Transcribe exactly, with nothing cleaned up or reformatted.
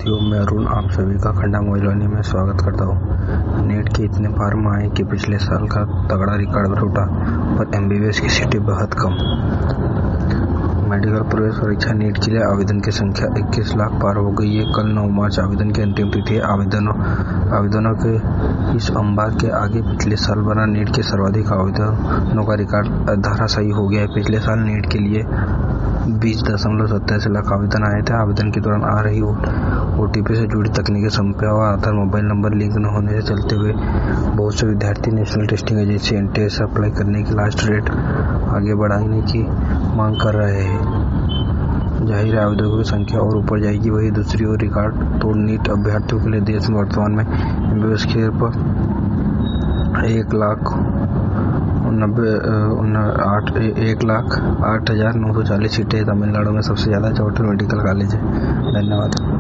साथियों, मैं अरुण आप सभी का खंडा मोइलवानी में स्वागत करता हूँ। नीट के इतने फार्म आए कि पिछले साल का तगड़ा रिकॉर्ड टूटा, पर एमबीबीएस की सीटें बहुत कम। मेडिकल प्रवेश परीक्षा नीट के लिए आवेदन की संख्या इक्कीस लाख पार हो गई है। कल नौ मार्च आवेदन की अंतिम तिथि है। आवेदनों आवेदनों के इस अंबार के आगे पिछले साल बना नीट के सर्वाधिक आवेदनों का रिकॉर्ड धराशायी हो गया है। पिछले साल नीट के लिए बीस दशमलव सत्ताईस लाख आवेदन आए थे। आवेदन के दौरान आ रही ओटीपी से जुड़ी तकनीकी समस्या और आधार मोबाइल नंबर लिंक न होने से चलते हुए बहुत से विद्यार्थी नेशनल टेस्टिंग एजेंसी एनटीए से अप्लाई करने की लास्ट डेट आगे बढ़ाने की मांग कर रहे हैं। जाहिर है आवेदकों की संख्या और ऊपर जाएगी। वही दूसरी ओर रिकॉर्ड तोड़ नीट अभ्यर्थियों के लिए देश में वर्तमान में एमबीबीएस के पर एक लाख नब्बे आठ एक लाख आठ हजार नौ सौ चालीस सीटें। तमिलनाडु में सबसे ज्यादा चौहत्तर मेडिकल कॉलेज है। धन्यवाद।